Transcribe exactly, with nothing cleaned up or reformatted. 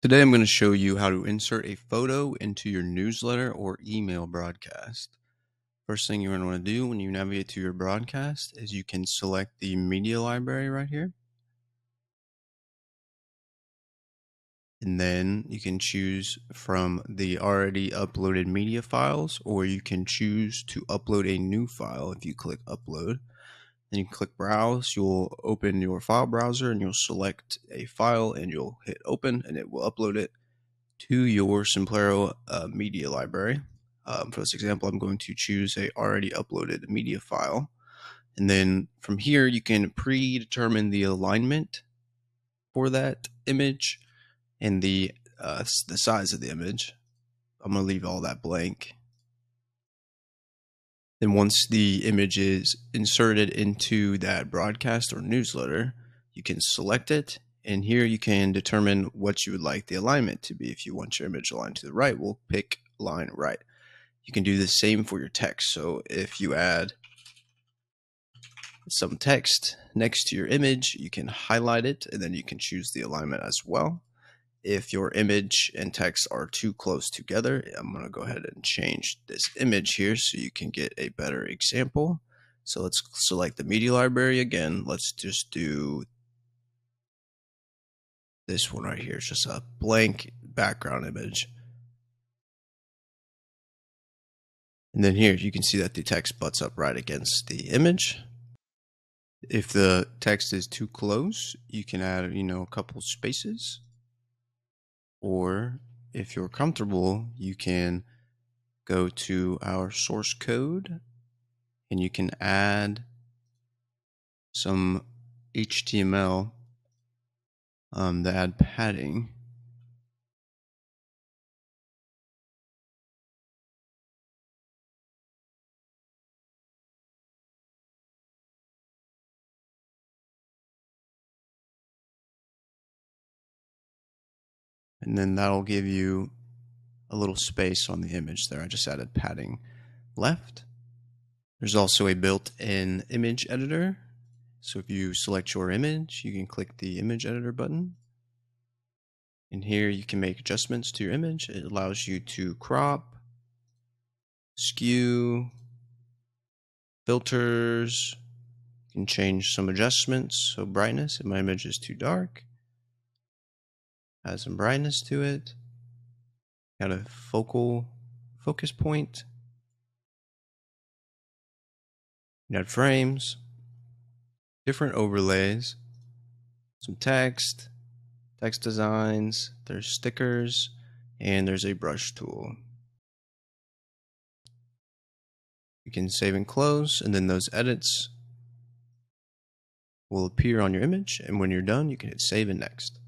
Today I'm going to show you how to insert a photo into your newsletter or email broadcast. First thing you're going to want to do when you navigate to your broadcast is you can select the media library right here. And then you can choose from the already uploaded media files, or you can choose to upload a new file if you click upload. Then you click browse, you'll open your file browser and you'll select a file and you'll hit open and it will upload it to your Simplero uh, media library. Um, for this example, I'm going to choose a already uploaded media file. And then from here, you can predetermine the alignment for that image and the, uh, the size of the image. I'm going to leave all that blank. Then once the image is inserted into that broadcast or newsletter, you can select it. And here you can determine what you would like the alignment to be. If you want your image aligned to the right, we'll pick line right. You can do the same for your text. So if you add some text next to your image, you can highlight it and then you can choose the alignment as well. If your image and text are too close together, I'm going to go ahead and change this image here so you can get a better example. So let's select the media library again. Let's just do this one right here. It's just a blank background image. And then here you can see that the text butts up right against the image. If the text is too close, you can add, you know, a couple spaces. Or if you're comfortable, you can go to our source code and you can add some H T M L um, to add padding. And then that'll give you a little space on the image there. I just added padding left. There's also a built-in image editor. So if you select your image, you can click the image editor button. And here you can make adjustments to your image. It allows you to crop, skew, filters. You can change some adjustments. So brightness, if my image is too dark, add some brightness to it. Got a focal focus point. You add frames, different overlays, some text, text designs, there's stickers, and there's a brush tool. You can save and close, and then those edits will appear on your image, and when you're done, you can hit save and next.